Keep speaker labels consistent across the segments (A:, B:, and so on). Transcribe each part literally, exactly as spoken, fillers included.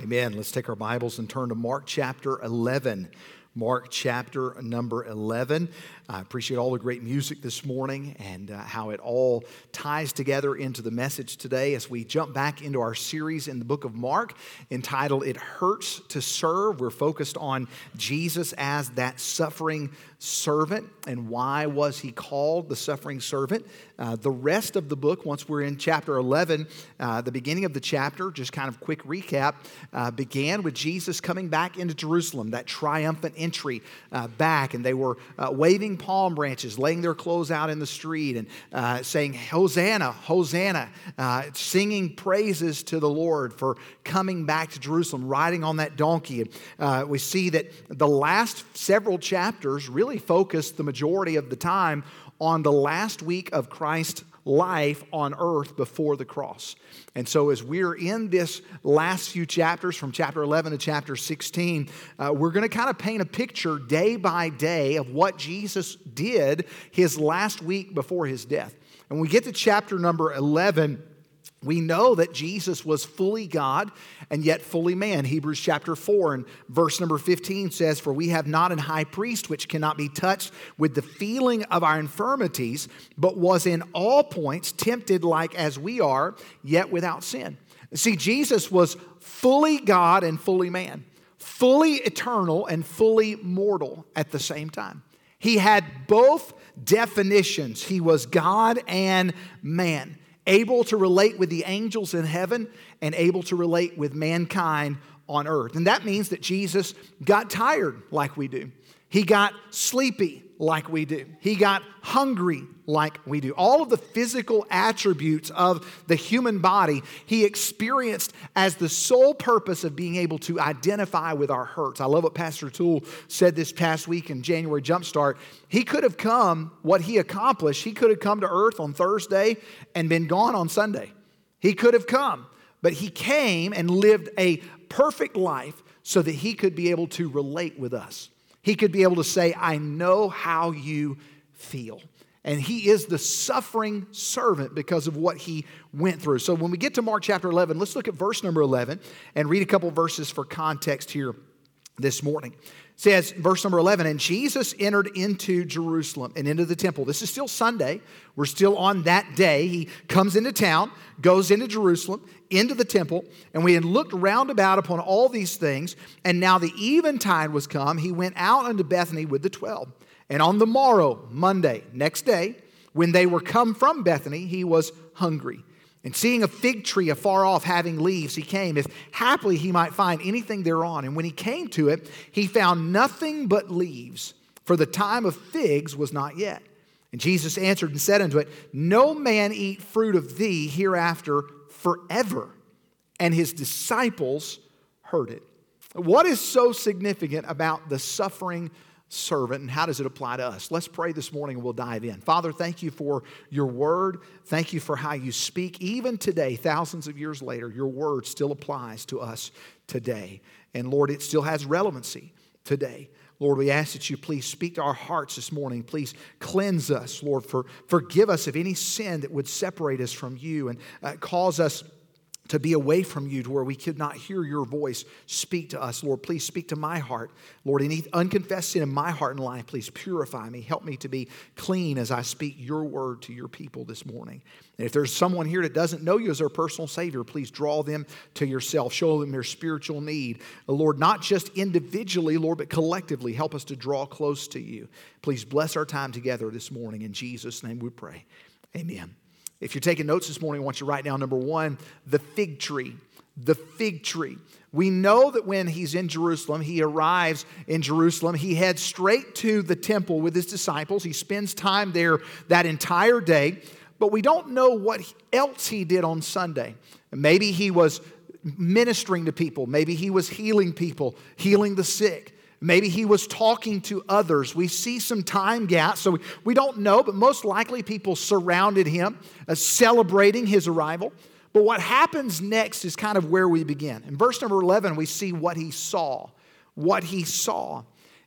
A: Amen. Let's take our Bibles and turn to Mark chapter eleven. Mark chapter number eleven. I appreciate all the great music this morning and uh, how it all ties together into the message today as we jump back into our series in the book of Mark entitled It Hurts to Serve. We're focused on Jesus as that suffering servant and why was he called the suffering servant. Uh, the rest of the book, once we're in chapter eleven, uh, the beginning of the chapter, just kind of quick recap, uh, began with Jesus coming back into Jerusalem, that triumphant entry uh, back, and they were uh, waving palm branches, laying their clothes out in the street and uh, saying, Hosanna, Hosanna, uh, singing praises to the Lord for coming back to Jerusalem, riding on that donkey. And uh, we see that the last several chapters really focus the majority of the time on the last week of Christ's life on earth before the cross. And so as we're in this last few chapters, from chapter eleven to chapter sixteen, uh, we're going to kind of paint a picture day by day of what Jesus did his last week before his death. And when we get to chapter number eleven, we know that Jesus was fully God and yet fully man. Hebrews chapter four and verse number fifteen says, For we have not an high priest which cannot be touched with the feeling of our infirmities, but was in all points tempted like as we are, yet without sin. See, Jesus was fully God and fully man, fully eternal and fully mortal at the same time. He had both definitions. He was God and man, able to relate with the angels in heaven and able to relate with mankind on earth. And that means that Jesus got tired like we do. He got sleepy like we do. He got hungry like we do. All of the physical attributes of the human body he experienced as the sole purpose of being able to identify with our hurts. I love what Pastor Toole said this past week in January Jumpstart. He could have come, what he accomplished, he could have come to earth on Thursday and been gone on Sunday. He could have come, but he came and lived a perfect life so that he could be able to relate with us. He could be able to say, I know how you feel. And he is the suffering servant because of what he went through. So when we get to Mark chapter eleven, let's look at verse number eleven and read a couple verses for context here this morning. It says, verse number eleven, And Jesus entered into Jerusalem and into the temple. This is still Sunday. We're still on that day. He comes into town, goes into Jerusalem, into the temple, and we had looked round about upon all these things, and now the eventide was come. He went out unto Bethany with the twelve. And on the morrow, Monday, next day, when they were come from Bethany, he was hungry. And seeing a fig tree afar off having leaves, he came, if haply he might find anything thereon. And when he came to it, he found nothing but leaves, for the time of figs was not yet. And Jesus answered and said unto it, No man eat fruit of thee hereafter forever. And his disciples heard it. What is so significant about the suffering servant, and how does it apply to us? Let's pray this morning and we'll dive in. Father, thank you for your word. Thank you for how you speak. Even today, thousands of years later, your word still applies to us today. And Lord, it still has relevancy today. Lord, we ask that you please speak to our hearts this morning. Please cleanse us, Lord, for forgive us of any sin that would separate us from you and uh, cause us to be away from you to where we could not hear your voice speak to us. Lord, please speak to my heart. Lord, any unconfessed sin in my heart and life, please purify me. Help me to be clean as I speak your word to your people this morning. And if there's someone here that doesn't know you as their personal Savior, please draw them to yourself. Show them their spiritual need. Lord, not just individually, Lord, but collectively, help us to draw close to you. Please bless our time together this morning. In Jesus' name we pray. Amen. If you're taking notes this morning, I want you to write down number one, the fig tree. The fig tree. We know that when he's in Jerusalem, he arrives in Jerusalem, he heads straight to the temple with his disciples. He spends time there that entire day, but we don't know what else he did on Sunday. Maybe he was ministering to people. Maybe he was healing people, healing the sick. Maybe he was talking to others. We see some time gaps, so we don't know, but most likely people surrounded him, uh, celebrating his arrival. But what happens next is kind of where we begin. In verse number eleven, we see what he saw. What he saw.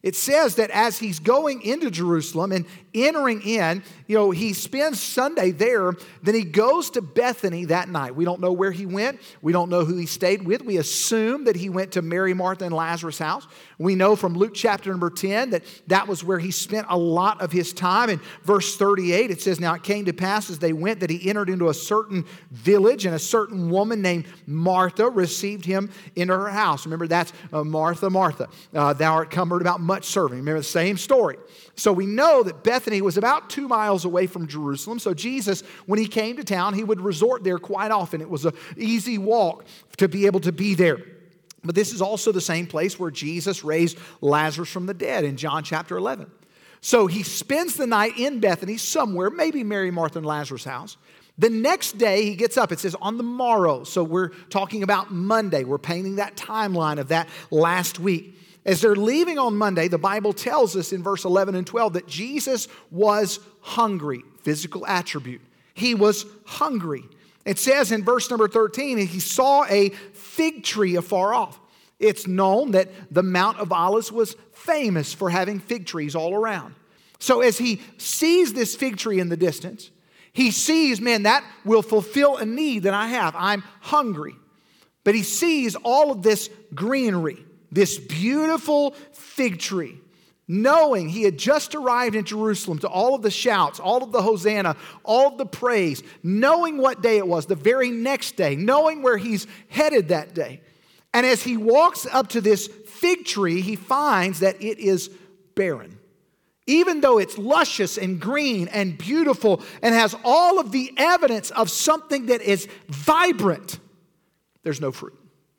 A: It says that as he's going into Jerusalem and entering in, you know, he spends Sunday there, then he goes to Bethany that night. We don't know where he went. We don't know who he stayed with. We assume that he went to Mary, Martha, and Lazarus' house. We know from Luke chapter number ten that that was where he spent a lot of his time. In verse thirty-eight, it says, "Now it came to pass as they went that he entered into a certain village, and a certain woman named Martha received him into her house." Remember, that's uh, Martha, Martha. Uh, thou art cumbered about much serving. Remember the same story. So we know that Bethany was about two miles away from Jerusalem. So Jesus, when he came to town, he would resort there quite often. It was an easy walk to be able to be there. But this is also the same place where Jesus raised Lazarus from the dead in John chapter eleven. So he spends the night in Bethany somewhere, maybe Mary, Martha, and Lazarus' house. The next day he gets up. It says on the morrow. So we're talking about Monday. We're painting that timeline of that last week. As they're leaving on Monday, the Bible tells us in verse eleven and twelve that Jesus was hungry, physical attribute. He was hungry. It says in verse number thirteen, he saw a fig tree afar off. It's known that the Mount of Olives was famous for having fig trees all around. So as he sees this fig tree in the distance, he sees, man, that will fulfill a need that I have. I'm hungry. But he sees all of this greenery, this beautiful fig tree, knowing he had just arrived in Jerusalem to all of the shouts, all of the Hosanna, all of the praise, knowing what day it was, the very next day, knowing where he's headed that day. And as he walks up to this fig tree, he finds that it is barren. Even though it's luscious and green and beautiful and has all of the evidence of something that is vibrant, there's no fruit.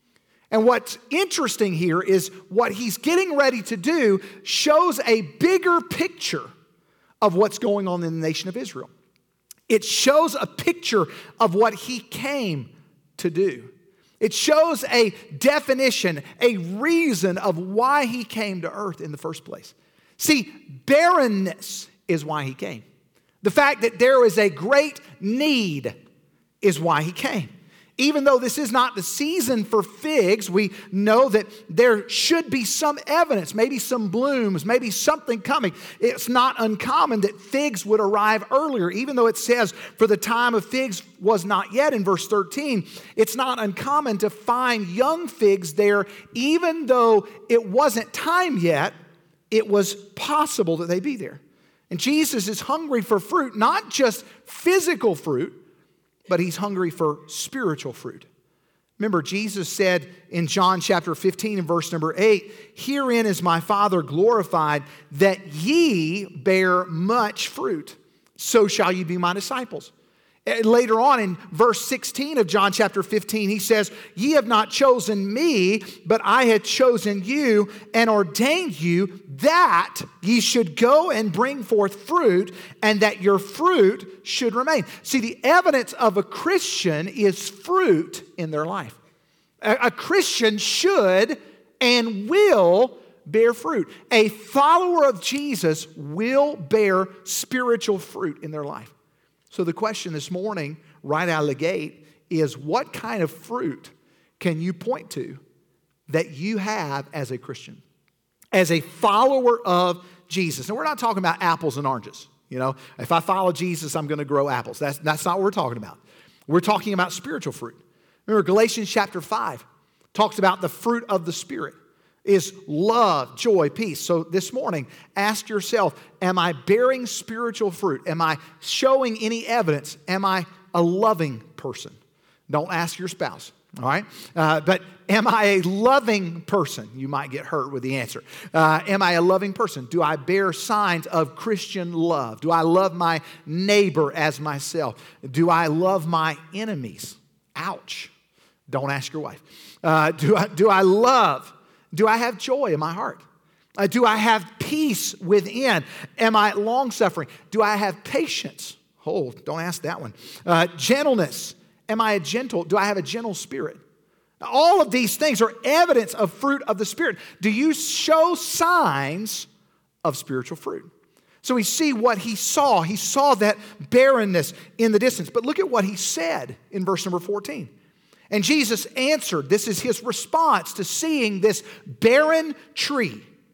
A: And what's interesting here is what he's getting ready to do shows a bigger picture of what's going on in the nation of Israel. It shows a picture of what he came to do. It shows a definition, a reason of why he came to earth in the first place. See, barrenness is why he came. The fact that there is a great need is why he came. Even though this is not the season for figs, we know that there should be some evidence, maybe some blooms, maybe something coming. It's not uncommon that figs would arrive earlier, even though it says for the time of figs was not yet in verse thirteen. It's not uncommon to find young figs there, even though it wasn't time yet, it was possible that they be there. And Jesus is hungry for fruit, not just physical fruit, but he's hungry for spiritual fruit. Remember, Jesus said in John chapter fifteen and verse number eight, "Herein is my Father glorified, that ye bear much fruit. So shall you be my disciples." Later on in verse sixteen of John chapter fifteen, he says, "Ye have not chosen me, but I had chosen you and ordained you that ye should go and bring forth fruit, and that your fruit should remain." See, the evidence of a Christian is fruit in their life. A, a Christian should and will bear fruit. A follower of Jesus will bear spiritual fruit in their life. So the question this morning, right out of the gate, is what kind of fruit can you point to that you have as a Christian, as a follower of Jesus? And we're not talking about apples and oranges. You know, if I follow Jesus, I'm going to grow apples. That's, that's not what we're talking about. We're talking about spiritual fruit. Remember, Galatians chapter five talks about the fruit of the Spirit is love, joy, peace. So this morning, ask yourself, am I bearing spiritual fruit? Am I showing any evidence? Am I a loving person? Don't ask your spouse, all right? Uh, but am I a loving person? You might get hurt with the answer. Uh, am I a loving person? Do I bear signs of Christian love? Do I love my neighbor as myself? Do I love my enemies? Ouch. Don't ask your wife. Uh, do I, do I love? Do I have joy in my heart? Uh, do I have peace within? Am I long-suffering? Do I have patience? Oh, don't ask that one. Uh, gentleness. Am I a gentle? Do I have a gentle spirit? All of these things are evidence of fruit of the Spirit. Do you show signs of spiritual fruit? So we see what he saw. He saw that barrenness in the distance. But look at what he said in verse number fourteen. And Jesus answered, this is his response to seeing this barren tree.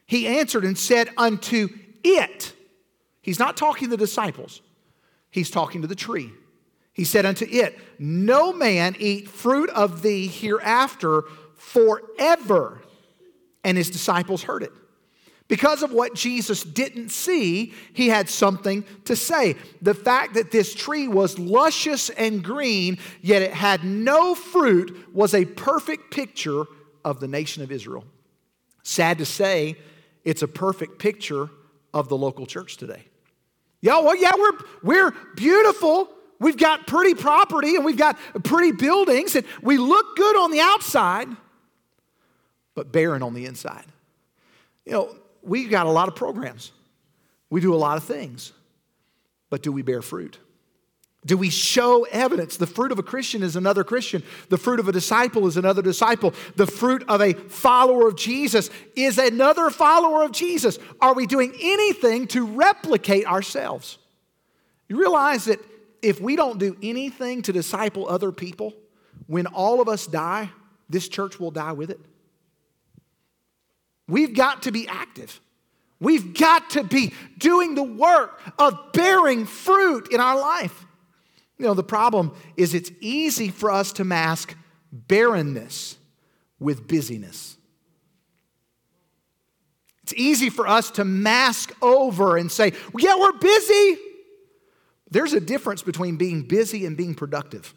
A: He answered and said unto it. He's not talking to the disciples. He's talking to the tree. He said unto it, no man eat fruit of thee hereafter forever. And his disciples heard it. Because of what Jesus didn't see, he had something to say. The fact that this tree was luscious and green, yet it had no fruit, was a perfect picture of the nation of Israel. Sad to say, it's a perfect picture of the local church today. Yeah, well, yeah, we're, we're beautiful. We've got pretty property and we've got pretty buildings and we look good on the outside, but barren on the inside. You know, we've got a lot of programs. We do a lot of things. But do we bear fruit? Do we show evidence? The fruit of a Christian is another Christian. The fruit of a disciple is another disciple. The fruit of a follower of Jesus is another follower of Jesus. Are we doing anything to replicate ourselves? You realize that if we don't do anything to disciple other people, when all of us die, this church will die with it. We've got to be active. We've got to be doing the work of bearing fruit in our life. You know, the problem is it's easy for us to mask barrenness with busyness. It's easy for us to mask over and say, well, yeah, we're busy. There's a difference between being busy and being productive.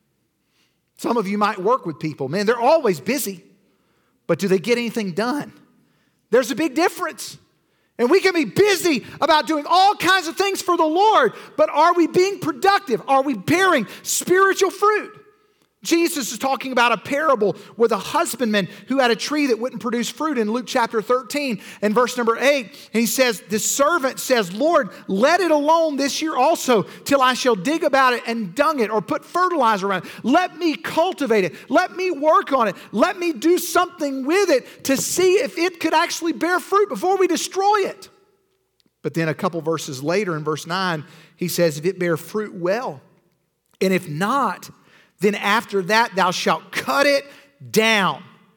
A: Some of you might work with people. Man, they're always busy, but do they get anything done? There's a big difference. And we can be busy about doing all kinds of things for the Lord, but are we being productive? Are we bearing spiritual fruit? Jesus is talking about a parable with a husbandman who had a tree that wouldn't produce fruit in Luke chapter thirteen and verse number eight. And he says, the servant says, Lord, let it alone this year also till I shall dig about it and dung it or put fertilizer around it. Let me cultivate it. Let me work on it. Let me do something with it to see if it could actually bear fruit before we destroy it. But then a couple verses later in verse nine, he says, if it bear fruit, well, and if not, then after that thou shalt cut it down.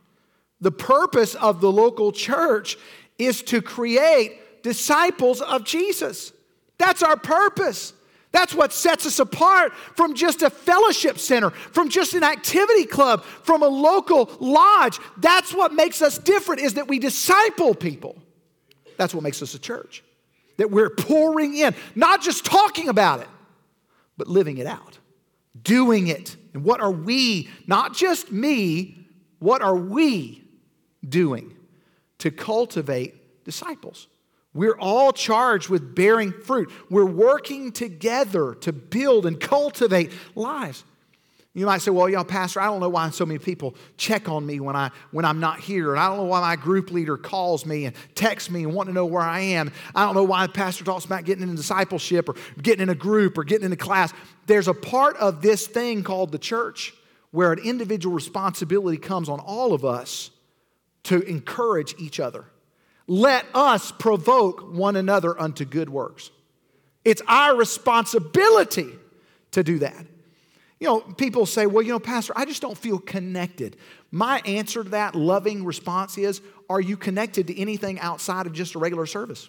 A: The purpose of the local church is to create disciples of Jesus. That's our purpose. That's what sets us apart from just a fellowship center, from just an activity club, from a local lodge. That's what makes us different, is that we disciple people. That's what makes us a church. That we're pouring in, not just talking about it, but living it out, doing it. And what are we, not just me, what are we doing to cultivate disciples? We're all charged with bearing fruit. We're working together to build and cultivate lives. You might say, well, yeah, Pastor, I don't know why so many people check on me when, I, when I'm not here. And I don't know why my group leader calls me and texts me and want to know where I am. I don't know why the pastor talks about getting into discipleship or getting in a group or getting in a class. There's a part of this thing called the church where an individual responsibility comes on all of us to encourage each other. Let us provoke one another unto good works. It's our responsibility to do that. You know, people say, well, you know, Pastor, I just don't feel connected. My answer to that loving response is, are you connected to anything outside of just a regular service?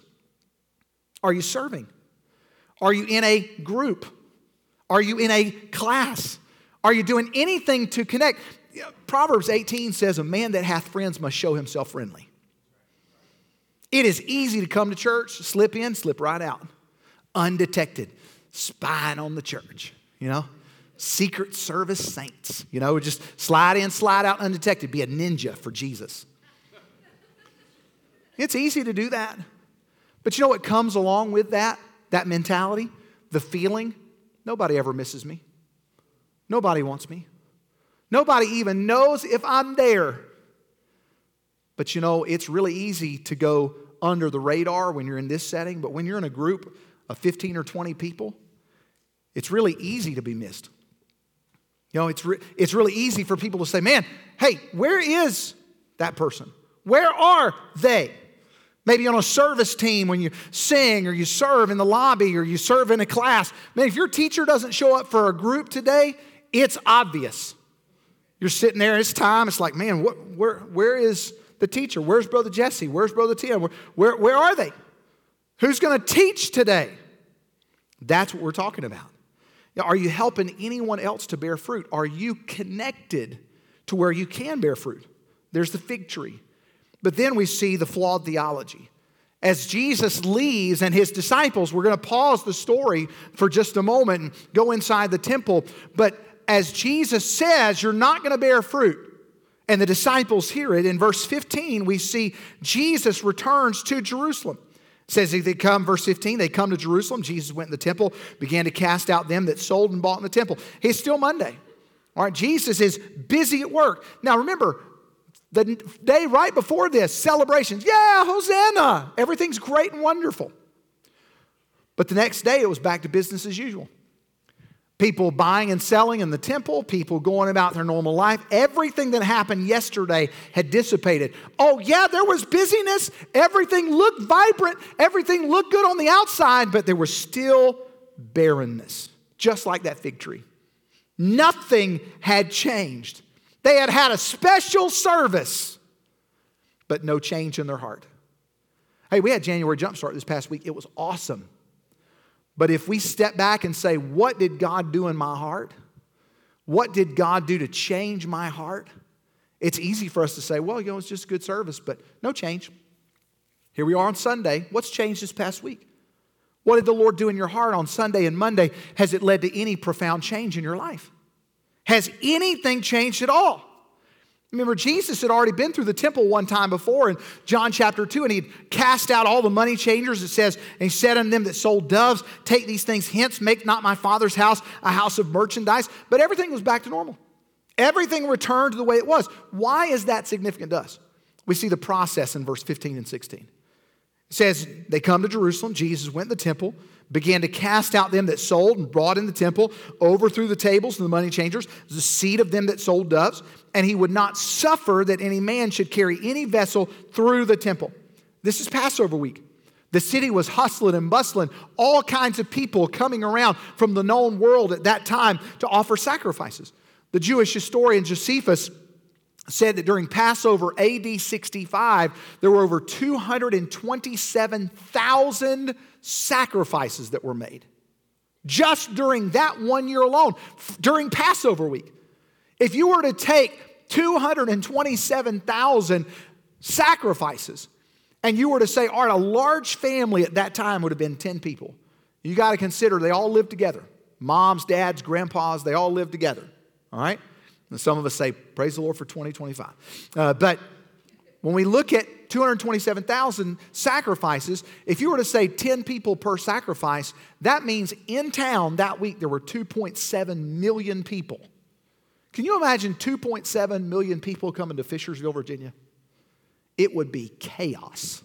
A: Are you serving? Are you in a group? Are you in a class? Are you doing anything to connect? Proverbs eighteen says, a man that hath friends must show himself friendly. It is easy to come to church, slip in, slip right out. Undetected, spying on the church, you know. Secret Service saints, you know, just slide in, slide out undetected, be a ninja for Jesus. It's easy to do that. But you know what comes along with that, that mentality, the feeling? Nobody ever misses me. Nobody wants me. Nobody even knows if I'm there. But you know, it's really easy to go under the radar when you're in this setting, but when you're in a group of fifteen or twenty people, it's really easy to be missed. You know, it's, re- it's really easy for people to say, man, hey, where is that person? Where are they? Maybe on a service team when you sing or you serve in the lobby or you serve in a class. Man, if your teacher doesn't show up for a group today, it's obvious. You're sitting there, it's time. It's like, man, what, where, where is the teacher? Where's Brother Jesse? Where's Brother Tim? Where, where, where are they? Who's going to teach today? That's what we're talking about. Now, are you helping anyone else to bear fruit? Are you connected to where you can bear fruit? There's the fig tree. But then we see the flawed theology. As Jesus leaves and his disciples, we're going to pause the story for just a moment and go inside the temple. But as Jesus says, you're not going to bear fruit, and the disciples hear it, in verse fifteen, we see Jesus returns to Jerusalem. It says they come, verse fifteen, they come to Jerusalem. Jesus went in the temple, began to cast out them that sold and bought in the temple. It's still Monday. All right, Jesus is busy at work. Now remember, the day right before this, celebrations. Yeah, Hosanna. Everything's great and wonderful. But the next day, it was back to business as usual. People buying and selling in the temple, people going about their normal life. Everything that happened yesterday had dissipated. Oh yeah, there was busyness. Everything looked vibrant. Everything looked good on the outside, but there was still barrenness, just like that fig tree. Nothing had changed. They had had a special service, but no change in their heart. Hey, we had January Jumpstart this past week. It was awesome. But if we step back and say, what did God do in my heart? What did God do to change my heart? It's easy for us to say, well, you know, it's just good service, but no change. Here we are on Sunday. What's changed this past week? What did the Lord do in your heart on Sunday and Monday? Has it led to any profound change in your life? Has anything changed at all? Remember, Jesus had already been through the temple one time before in John chapter two, and he'd cast out all the money changers. It says, and he said unto them that sold doves, take these things hence, make not my Father's house a house of merchandise. But everything was back to normal. Everything returned to the way it was. Why is that significant to us? We see the process in verse fifteen and sixteen. It says, they come to Jerusalem. Jesus went to the temple, began to cast out them that sold and brought in the temple, overthrew the tables and the money changers, the seat of them that sold doves, and he would not suffer that any man should carry any vessel through the temple. This is Passover week. The city was hustling and bustling, all kinds of people coming around from the known world at that time to offer sacrifices. The Jewish historian Josephus said that during Passover A D sixty-five, there were over two hundred twenty-seven thousand sacrifices that were made. Just during that one year alone, during Passover week. If you were to take two hundred twenty-seven thousand sacrifices, and you were to say, all right, a large family at that time would have been ten people. You got to consider they all lived together. Moms, dads, grandpas, they all lived together. All right? And some of us say, praise the Lord for twenty twenty-five. Uh, but when we look at two hundred twenty-seven thousand sacrifices, if you were to say ten people per sacrifice, that means in town that week there were two point seven million people. Can you imagine two point seven million people coming to Fishersville, Virginia? It would be chaos,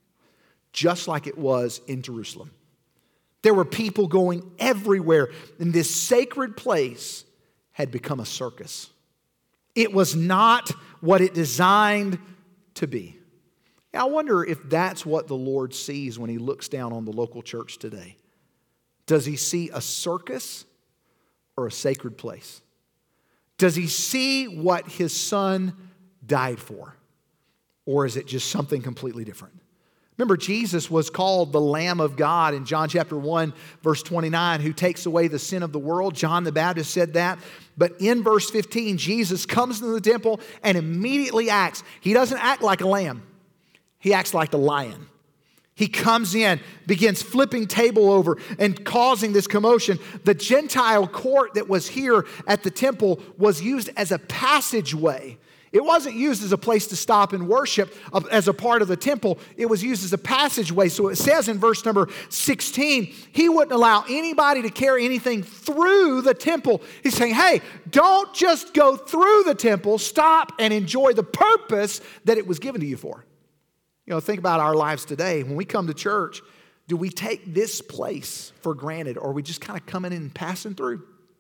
A: just like it was in Jerusalem. There were people going everywhere, and this sacred place had become a circus. It was not what it designed to be. I wonder if that's what the Lord sees when he looks down on the local church today. Does he see a circus or a sacred place? Does he see what his son died for? Or is it just something completely different? Remember, Jesus was called the Lamb of God in John chapter one, verse twenty-nine, who takes away the sin of the world. John the Baptist said that. But in verse fifteen, Jesus comes into the temple and immediately acts. He doesn't act like a lamb. He acts like the lion. He comes in, begins flipping table over and causing this commotion. The Gentile court that was here at the temple was used as a passageway. It wasn't used as a place to stop and worship as a part of the temple. It was used as a passageway. So it says in verse number sixteen, he wouldn't allow anybody to carry anything through the temple. He's saying, hey, don't just go through the temple. Stop and enjoy the purpose that it was given to you for. You know, think about our lives today. When we come to church, do we take this place for granted, or are we just kind of coming in and passing through?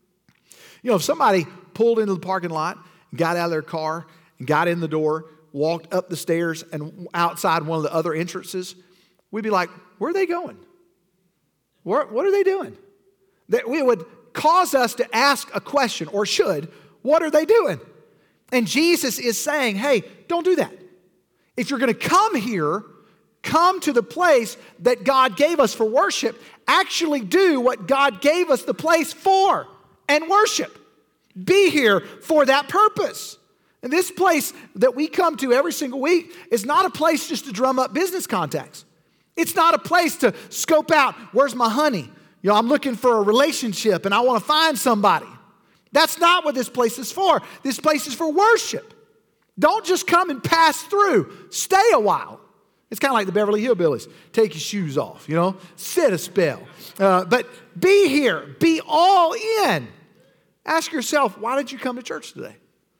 A: You know, if somebody pulled into the parking lot, got out of their car, and got in the door, walked up the stairs and outside one of the other entrances, we'd be like, where are they going? Where, what are they doing? That we would cause us to ask a question, or should, what are they doing? And Jesus is saying, hey, don't do that. If you're going to come here, come to the place that God gave us for worship, actually do what God gave us the place for and worship. Be here for that purpose. And this place that we come to every single week is not a place just to drum up business contacts. It's not a place to scope out, where's my honey? You know, I'm looking for a relationship and I want to find somebody. That's not what this place is for. This place is for worship. Don't just come and pass through. Stay a while. It's kind of like the Beverly Hillbillies. Take your shoes off, you know, sit a spell. Uh, but be here. Be all in. Ask yourself, why did you come to church today?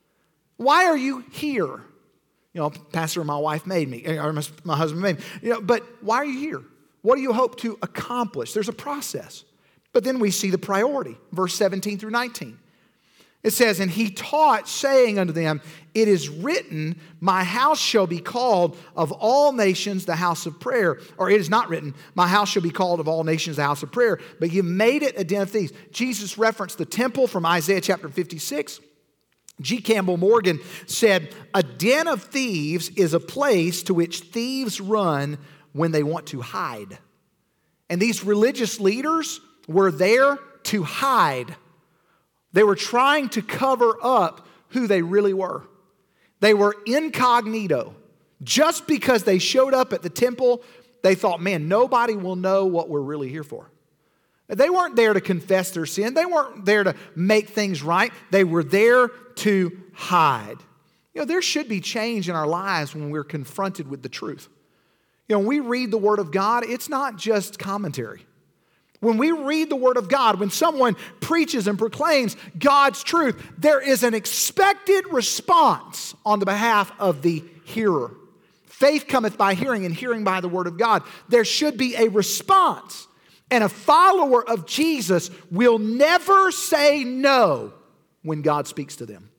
A: Why are you here? You know, pastor and my wife made me, or my, my husband made me. You know, but why are you here? What do you hope to accomplish? There's a process. But then we see the priority, verse seventeen through nineteen. It says, and he taught, saying unto them, it is written, my house shall be called of all nations the house of prayer. Or it is not written, my house shall be called of all nations the house of prayer. But you made it a den of thieves. Jesus referenced the temple from Isaiah chapter fifty-six. G. Campbell Morgan said, a den of thieves is a place to which thieves run when they want to hide. And these religious leaders were there to hide. They were trying to cover up who they really were. They were incognito. Just because they showed up at the temple, they thought, man, nobody will know what we're really here for. They weren't there to confess their sin. They weren't there to make things right. They were there to hide. You know, there should be change in our lives when we're confronted with the truth. You know, when we read the Word of God, it's not just commentary. When we read the Word of God, when someone preaches and proclaims God's truth, there is an expected response on the behalf of the hearer. Faith cometh by hearing, and hearing by the Word of God. There should be a response. And a follower of Jesus will never say no when God speaks to them.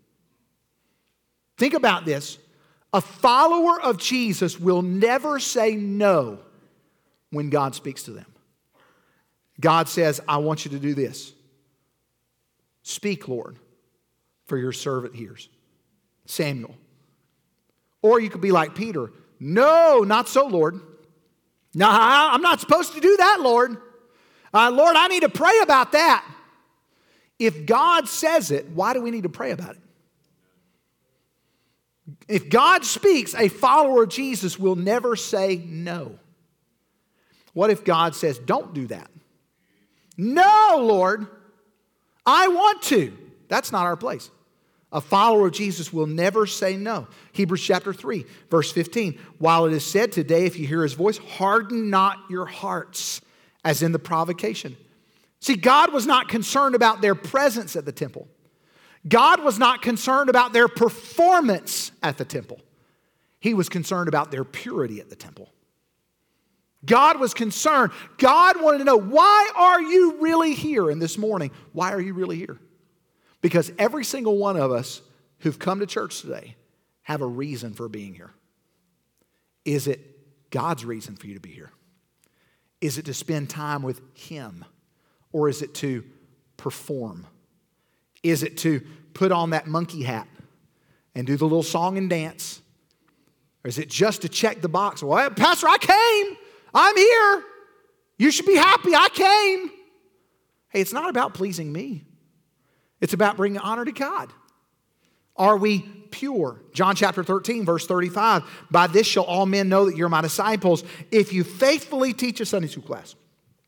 A: Think about this. A follower of Jesus will never say no when God speaks to them. God says, I want you to do this. Speak, Lord, for your servant hears. Samuel. Or you could be like Peter. No, not so, Lord. No, I'm not supposed to do that, Lord. Uh, Lord, I need to pray about that. If God says it, why do we need to pray about it? If God speaks, a follower of Jesus will never say no. What if God says, don't do that? No, Lord, I want to. That's not our place. A follower of Jesus will never say no. Hebrews chapter three, verse fifteen. While it is said today, if you hear his voice, harden not your hearts, as in the provocation. See, God was not concerned about their presence at the temple. God was not concerned about their performance at the temple. He was concerned about their purity at the temple. God was concerned. God wanted to know, why are you really here? And this morning, why are you really here? Because every single one of us who've come to church today have a reason for being here. Is it God's reason for you to be here? Is it to spend time with Him? Or is it to perform? Is it to put on that monkey hat and do the little song and dance? Or is it just to check the box? Well, Pastor, I came. I'm here. You should be happy. I came. Hey, it's not about pleasing me. It's about bringing honor to God. Are we pure? John chapter thirteen, verse thirty-five. By this shall all men know that you're my disciples, if you faithfully teach a Sunday school class.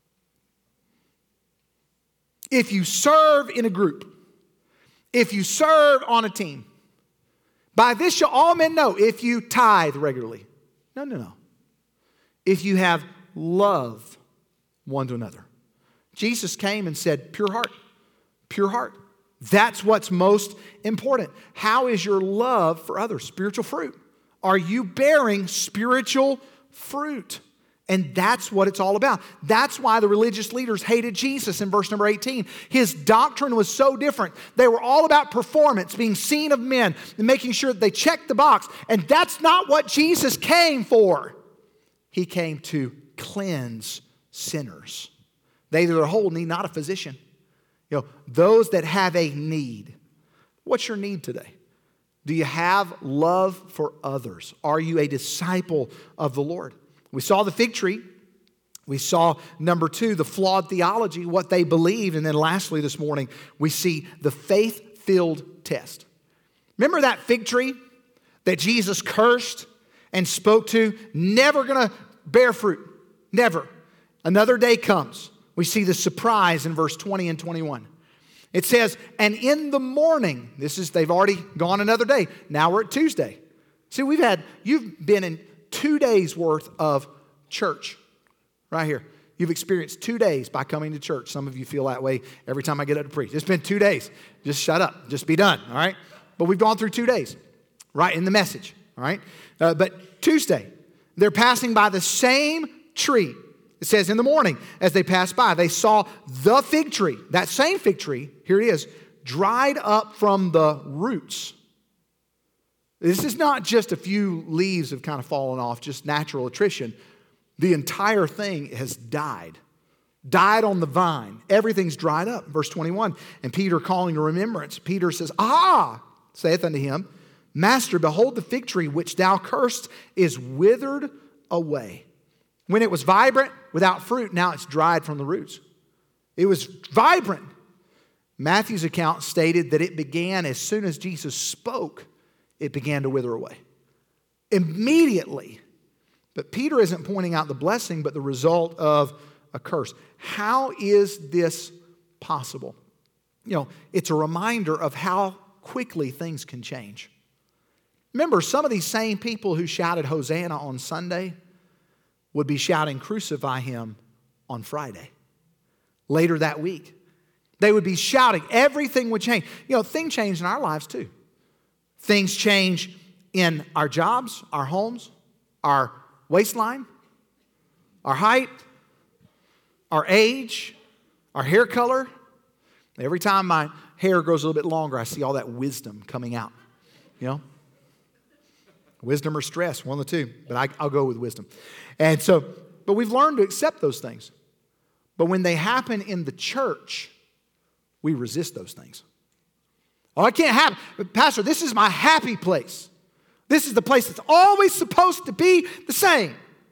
A: If you serve in a group. If you serve on a team. By this shall all men know, if you tithe regularly. No, no, no. If you have love one to another. Jesus came and said, pure heart, pure heart. That's what's most important. How is your love for others? Spiritual fruit. Are you bearing spiritual fruit? And that's what it's all about. That's why the religious leaders hated Jesus in verse number eighteen. His doctrine was so different. They were all about performance, being seen of men, and making sure that they checked the box. And that's not what Jesus came for. He came to cleanse sinners. They that are whole need not a physician. You know, those that have a need. What's your need today? Do you have love for others? Are you a disciple of the Lord? We saw the fig tree. We saw, number two, the flawed theology, what they believed. And then lastly this morning, we see the faith-filled test. Remember that fig tree that Jesus cursed and spoke to? Never going to bear fruit. Never. Another day comes. We see the surprise in verse twenty and twenty-one. It says, and in the morning, this is, they've already gone another day. Now we're at Tuesday. See, we've had, you've been in two days worth of church. Right here. You've experienced two days by coming to church. Some of you feel that way every time I get up to preach. It's been two days. Just shut up. Just be done. All right? But we've gone through two days. Right? In the message. All right? Uh, but Tuesday, they're passing by the same tree. It says in the morning, as they passed by, they saw the fig tree. That same fig tree, here it is, dried up from the roots. This is not just a few leaves have kind of fallen off, just natural attrition. The entire thing has died. Died on the vine. Everything's dried up. Verse twenty-one. And Peter calling to remembrance, Peter says, Ah, saith unto him, Master, behold the fig tree which thou cursed is withered away. When it was vibrant, without fruit, now it's dried from the roots. It was vibrant. Matthew's account stated that it began as soon as Jesus spoke, it began to wither away. Immediately. But Peter isn't pointing out the blessing, but the result of a curse. How is this possible? You know, it's a reminder of how quickly things can change. Remember, some of these same people who shouted Hosanna on Sunday would be shouting crucify him on Friday. Later that week. They would be shouting. Everything would change. You know, things change in our lives too. Things change in our jobs, our homes, our waistline, our height, our age, our hair color. Every time my hair grows a little bit longer, I see all that wisdom coming out. You know? Wisdom or stress, one of the two. But I, I'll go with wisdom. And so, but we've learned to accept those things. But when they happen in the church, we resist those things. Oh, I can't have it. Pastor, this is my happy place. This is the place that's always supposed to be the same.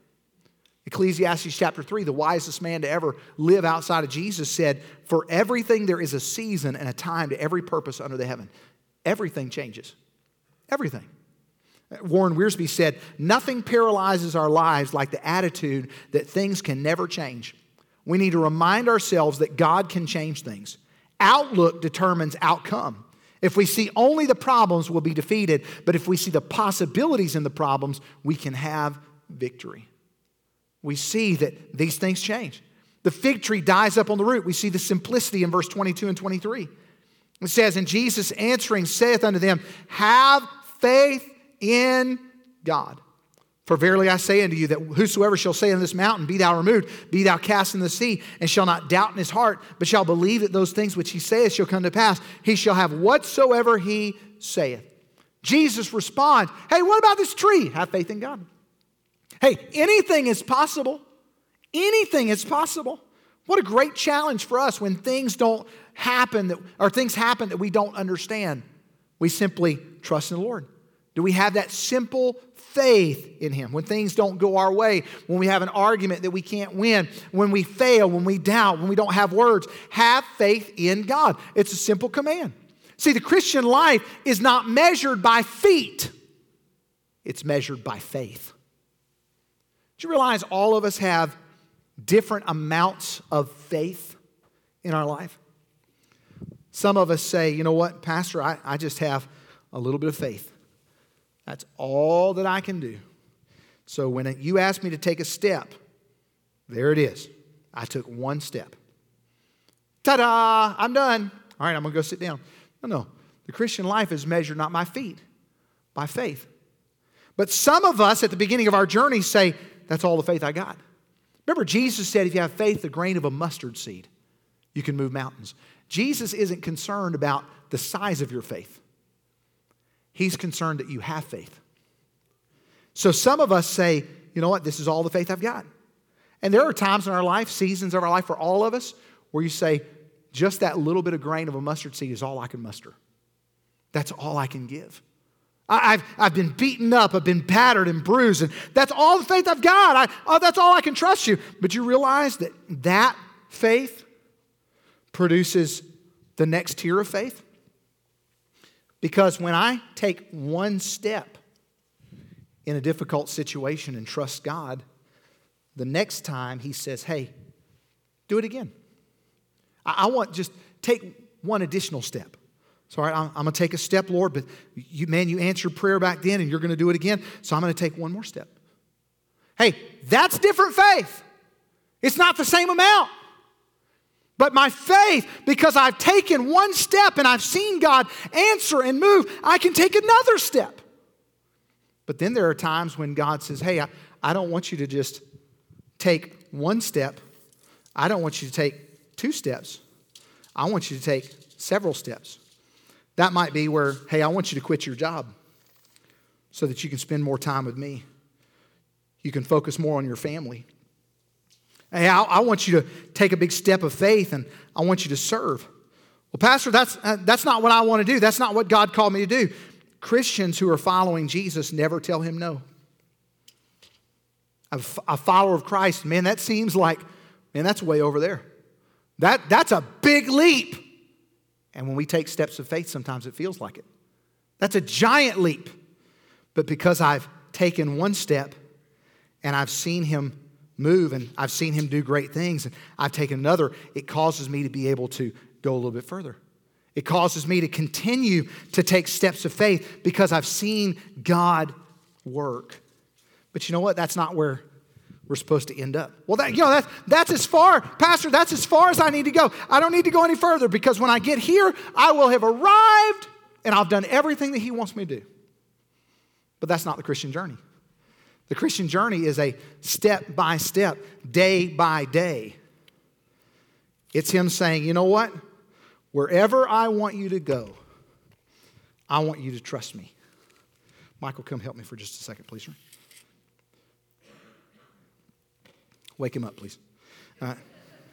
A: Ecclesiastes chapter three, the wisest man to ever live outside of Jesus said, for everything there is a season and a time to every purpose under the heaven. Everything changes. Everything. Warren Wiersbe said, nothing paralyzes our lives like the attitude that things can never change. We need to remind ourselves that God can change things. Outlook determines outcome. If we see only the problems, we'll be defeated. But if we see the possibilities in the problems, we can have victory. We see that these things change. The fig tree dies up on the root. We see the simplicity in verse twenty-two and twenty-three. It says, and Jesus answering saith unto them, have faith in God. For verily I say unto you that whosoever shall say unto this mountain, be thou removed, be thou cast in the sea, and shall not doubt in his heart, but shall believe that those things which he saith shall come to pass, he shall have whatsoever he saith. Jesus responds, hey, what about this tree? Have faith in God. Hey, anything is possible. Anything is possible. What a great challenge for us when things don't happen, that, or things happen that we don't understand. We simply trust in the Lord. Do we have that simple faith in Him? When things don't go our way, when we have an argument that we can't win, when we fail, when we doubt, when we don't have words, have faith in God. It's a simple command. See, the Christian life is not measured by feet. It's measured by faith. Do you realize all of us have different amounts of faith in our life? Some of us say, you know what, Pastor, I, I just have a little bit of faith. That's all that I can do. So when it, you ask me to take a step, there it is. I took one step. Ta-da! I'm done. All right, I'm going to go sit down. No, no. The Christian life is measured not by feet, by faith. But some of us at the beginning of our journey say, that's all the faith I got. Remember, Jesus said if you have faith, the grain of a mustard seed, you can move mountains. Jesus isn't concerned about the size of your faith. He's concerned that you have faith. So some of us say, you know what, this is all the faith I've got. And there are times in our life, seasons of our life for all of us, where you say, just that little bit of grain of a mustard seed is all I can muster. That's all I can give. I, I've, I've been beaten up. I've been battered and bruised. And that's all the faith I've got. I, oh, that's all I can trust you. But you realize that that faith produces the next tier of faith? Because when I take one step in a difficult situation and trust God, the next time He says, hey, do it again. I, I want just take one additional step. So, all right, I'm, I'm going to take a step, Lord, but you, man, you answered prayer back then and you're going to do it again. So I'm going to take one more step. Hey, that's different faith. It's not the same amount. But my faith, because I've taken one step and I've seen God answer and move, I can take another step. But then there are times when God says, hey, I, I don't want you to just take one step. I don't want you to take two steps. I want you to take several steps. That might be where, hey, I want you to quit your job so that you can spend more time with me. You can focus more on your family. Hey, I, I want you to take a big step of faith and I want you to serve. Well, Pastor, that's, uh, that's not what I want to do. That's not what God called me to do. Christians who are following Jesus never tell Him no. A, a follower of Christ, man, that seems like, man, that's way over there. That, that's a big leap. And when we take steps of faith, sometimes it feels like it. That's a giant leap. But because I've taken one step and I've seen Him move and I've seen Him do great things and I've taken another, it causes me to be able to go a little bit further. It causes me to continue to take steps of faith because I've seen God work. But you know what? That's not where we're supposed to end up. Well, that, you know, that's, that's as far, Pastor, that's as far as I need to go. I don't need to go any further because when I get here, I will have arrived and I've done everything that He wants me to do. But that's not the Christian journey. The Christian journey is a step by step, day by day. It's Him saying, you know what? Wherever I want you to go, I want you to trust me. Michael, come help me for just a second, please. Wake him up, please. All right.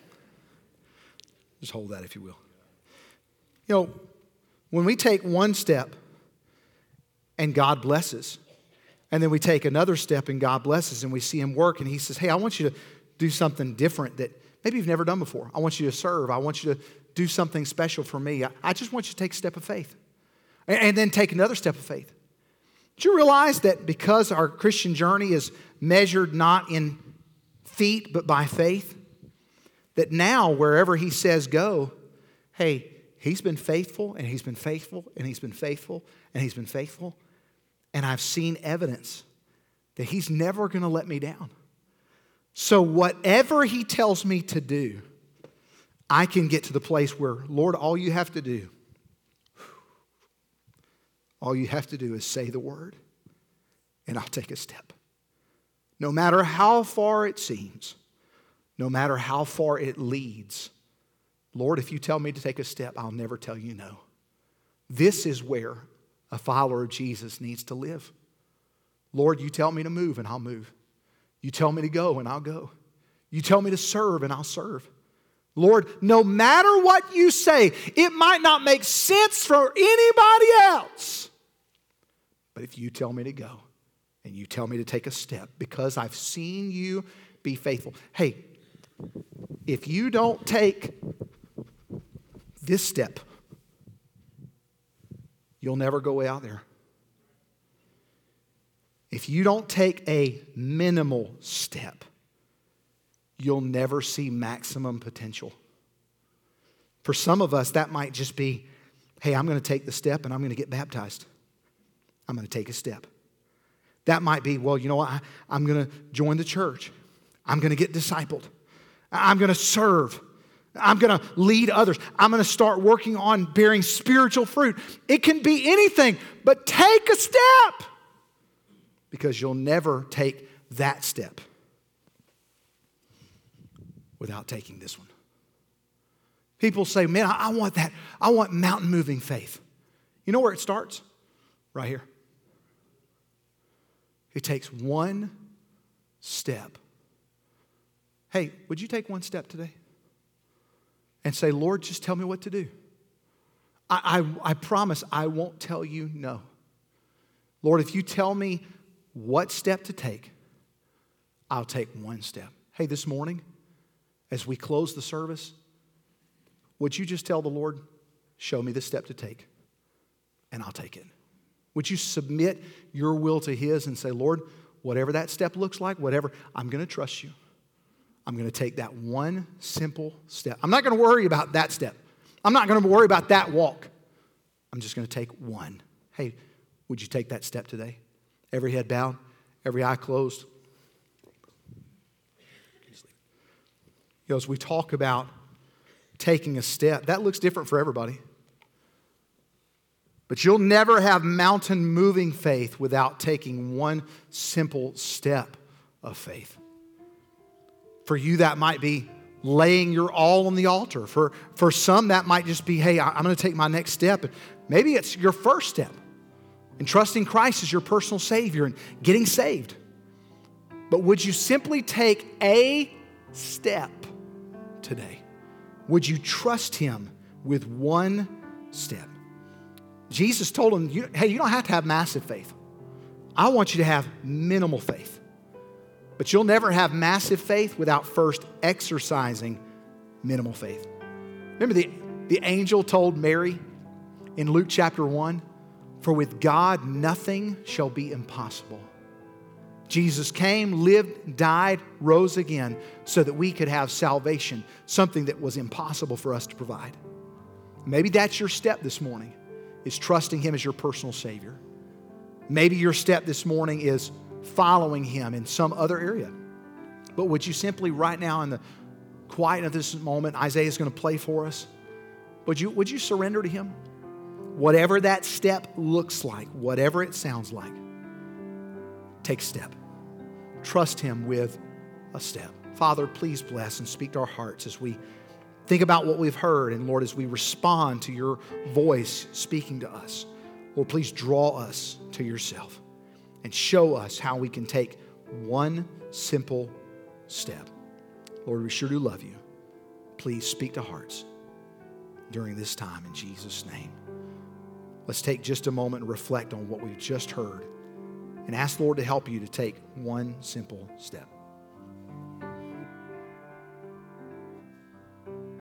A: Just hold that, if you will. You know, when we take one step and God blesses, and then we take another step and God blesses, and we see Him work, and He says, hey, I want you to do something different that maybe you've never done before. I want you to serve. I want you to do something special for me. I, I just want you to take a step of faith. And, and then take another step of faith. Do you realize that because our Christian journey is measured not in feet, but by faith, that now wherever He says go, hey, He's been faithful, and He's been faithful, and He's been faithful, and He's been faithful. And I've seen evidence that He's never going to let me down. So whatever He tells me to do, I can get to the place where, Lord, all you have to do, all you have to do is say the word, and I'll take a step. No matter how far it seems, no matter how far it leads, Lord, if you tell me to take a step, I'll never tell you no. This is where a follower of Jesus needs to live. Lord, you tell me to move and I'll move. You tell me to go and I'll go. You tell me to serve and I'll serve. Lord, no matter what you say, it might not make sense for anybody else. But if you tell me to go and you tell me to take a step because I've seen you be faithful. Hey, if you don't take this step, you'll never go way out there. If you don't take a minimal step, you'll never see maximum potential. For some of us, that might just be, hey, I'm going to take the step and I'm going to get baptized. I'm going to take a step. That might be, well, you know what? I, I'm going to join the church. I'm going to get discipled. I'm going to serve. I'm going to lead others. I'm going to start working on bearing spiritual fruit. It can be anything, but take a step because you'll never take that step without taking this one. People say, man, I, I want that. I want mountain moving faith. You know where it starts? Right here. It takes one step. Hey, would you take one step today? And say, Lord, just tell me what to do. I, I, I promise I won't tell you no. Lord, if you tell me what step to take, I'll take one step. Hey, this morning, as we close the service, would you just tell the Lord, show me the step to take, and I'll take it. Would you submit your will to His and say, Lord, whatever that step looks like, whatever, I'm going to trust you. I'm going to take that one simple step. I'm not going to worry about that step. I'm not going to worry about that walk. I'm just going to take one. Hey, would you take that step today? Every head bowed, every eye closed. You know, as we talk about taking a step, that looks different for everybody. But you'll never have mountain-moving faith without taking one simple step of faith. For you, that might be laying your all on the altar. For, for some, that might just be, hey, I'm going to take my next step. Maybe it's your first step in trusting Christ as your personal Savior and getting saved. But would you simply take a step today? Would you trust Him with one step? Jesus told him, hey, you don't have to have massive faith. I want you to have minimal faith. But you'll never have massive faith without first exercising minimal faith. Remember the, the angel told Mary in Luke chapter one, for with God nothing shall be impossible. Jesus came, lived, died, rose again so that we could have salvation, something that was impossible for us to provide. Maybe that's your step this morning, is trusting Him as your personal Savior. Maybe your step this morning is following Him in some other area. But would you simply right now in the quiet of this moment, Isaiah is going to play for us, would you, would you surrender to Him? Whatever that step looks like, whatever it sounds like, take a step. Trust Him with a step. Father, please bless and speak to our hearts as we think about what we've heard, and Lord, as we respond to your voice speaking to us, Lord, please draw us to yourself and show us how we can take one simple step. Lord, we sure do love you. Please speak to hearts during this time in Jesus' name. Let's take just a moment and reflect on what we've just heard and ask the Lord to help you to take one simple step.